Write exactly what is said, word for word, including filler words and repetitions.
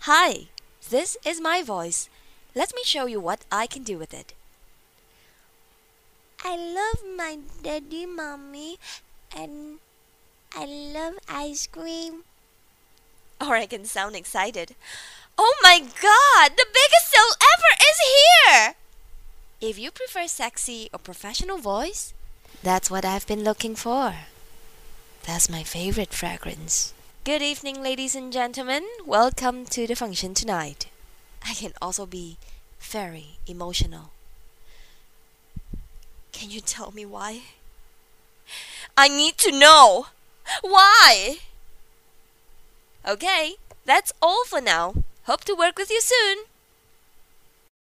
Hi, this is my voice. Let me show you what I can do with it. I love my daddy, mommy, and I love ice cream. Or I can sound excited. Oh my god, the biggest sale ever is here! If you prefer sexy or professional voice, that's what I've been looking for. That's my favorite fragrance. Good evening, ladies and gentlemen. Welcome to the function tonight. I can also be very emotional. Can you tell me why? I need to know. Why? Okay, that's all for now. Hope to work with you soon.